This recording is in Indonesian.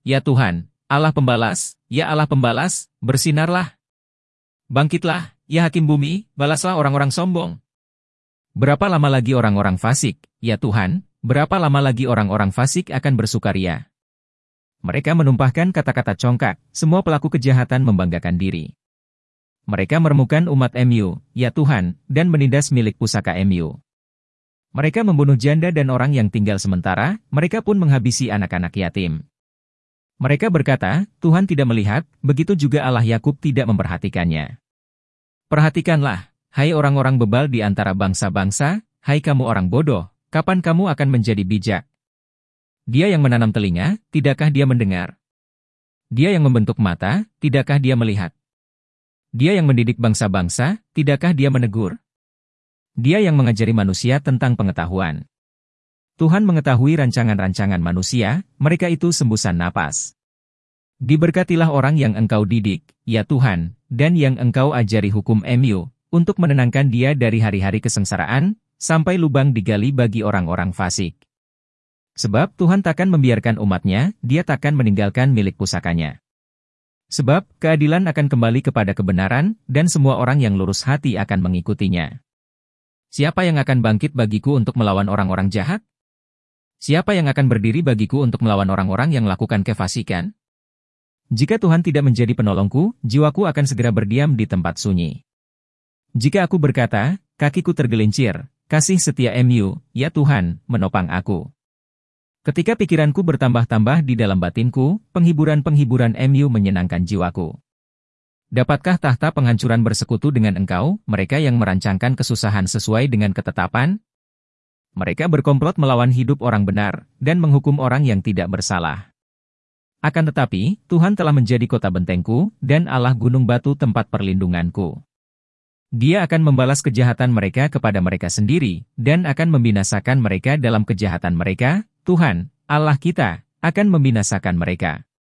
Ya Tuhan, Allah pembalas, ya Allah pembalas, bersinarlah. Bangkitlah, ya Hakim bumi, balaslah orang-orang sombong. Berapa lama lagi orang-orang fasik, ya Tuhan, berapa lama lagi orang-orang fasik akan bersukaria? Mereka menumpahkan kata-kata congkak, semua pelaku kejahatan membanggakan diri. Mereka meremukan umat MU, ya Tuhan, dan menindas milik pusaka MU. Mereka membunuh janda dan orang yang tinggal sementara, mereka pun menghabisi anak-anak yatim. Mereka berkata, Tuhan tidak melihat, begitu juga Allah Yakub tidak memperhatikannya. Perhatikanlah, hai orang-orang bebal di antara bangsa-bangsa, hai kamu orang bodoh, kapan kamu akan menjadi bijak? Dia yang menanam telinga, tidakkah dia mendengar? Dia yang membentuk mata, tidakkah dia melihat? Dia yang mendidik bangsa-bangsa, tidakkah dia menegur? Dia yang mengajari manusia tentang pengetahuan. Tuhan mengetahui rancangan-rancangan manusia, mereka itu sembusan napas. Diberkatilah orang yang engkau didik, ya Tuhan, dan yang engkau ajari hukum MU, untuk menenangkan dia dari hari-hari kesengsaraan, sampai lubang digali bagi orang-orang fasik. Sebab Tuhan takkan membiarkan umatnya, dia takkan meninggalkan milik pusakanya. Sebab keadilan akan kembali kepada kebenaran, dan semua orang yang lurus hati akan mengikutinya. Siapa yang akan bangkit bagiku untuk melawan orang-orang jahat? Siapa yang akan berdiri bagiku untuk melawan orang-orang yang melakukan kefasikan? Jika Tuhan tidak menjadi penolongku, jiwaku akan segera berdiam di tempat sunyi. Jika aku berkata, kakiku tergelincir, kasih setia MU, ya Tuhan, menopang aku. Ketika pikiranku bertambah-tambah di dalam batinku, penghiburan-penghiburan MU menyenangkan jiwaku. Dapatkah tahta penghancuran bersekutu dengan engkau, mereka yang merancangkan kesusahan sesuai dengan ketetapan? Mereka berkomplot melawan hidup orang benar, dan menghukum orang yang tidak bersalah. Akan tetapi, Tuhan telah menjadi kota bentengku, dan Allah gunung batu tempat perlindunganku. Dia akan membalas kejahatan mereka kepada mereka sendiri, dan akan membinasakan mereka dalam kejahatan mereka, Tuhan, Allah kita, akan membinasakan mereka.